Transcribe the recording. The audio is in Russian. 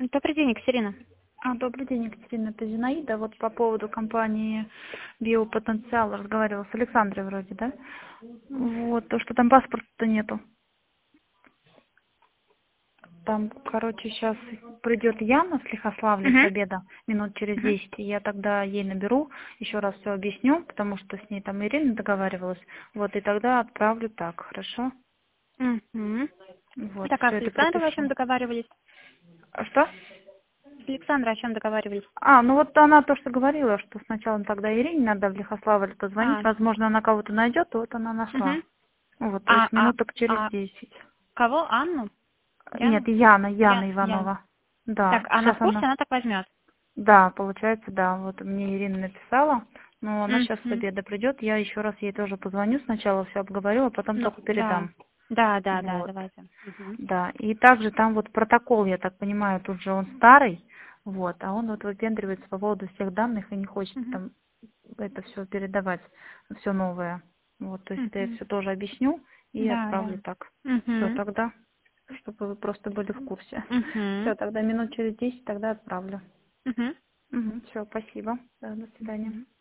Добрый день, Екатерина. Добрый день, Екатерина, это Зинаида. Вот по поводу компании «Биопотенциал» разговаривала с Александрой вроде, да? Вот, то, что там паспорта нету. Там, короче, сейчас придет Яна с Лихославля с Мгм. обеда, минут через Мгм. 10. И я тогда ей наберу, еще раз все объясню, потому что с ней там Ирина договаривалась. Вот, и тогда отправлю так, хорошо? Мгм. Вот, Так, а все с это Александром о пропишу. чем договаривались? А что? С Александром о чем договаривались? Ну вот она то, что говорила, что сначала тогда Ирине надо в Лихославль позвонить. А, Возможно, она кого-то найдет, и вот она нашла. мгм. Вот, то а, есть а, минуток через а 10. кого? Анну? Нет, Яну? Яна Яну. Иванова. Да, Так, она сейчас в курсе, она, она так возьмет. да, получается, да, вот мне Ирина написала, но она сейчас с Мгм. обеда придет, я еще раз ей тоже позвоню, сначала все обговорю, а потом Ну, только да. передам. Да, Вот, давайте. Мгм. да, и также там вот протокол, я так понимаю, тут же он старый, вот, а он вот выпендривается по поводу всех данных и не хочет Мгм. там это все передавать, все новое. Вот, то есть это я Мгм. все тоже объясню и Да. отправлю так. Все, Мгм. тогда, чтобы вы просто были в курсе. Все, Мгм. тогда минут через 10 тогда отправлю. Мгм. Все, спасибо. Да, до свидания. Мгм.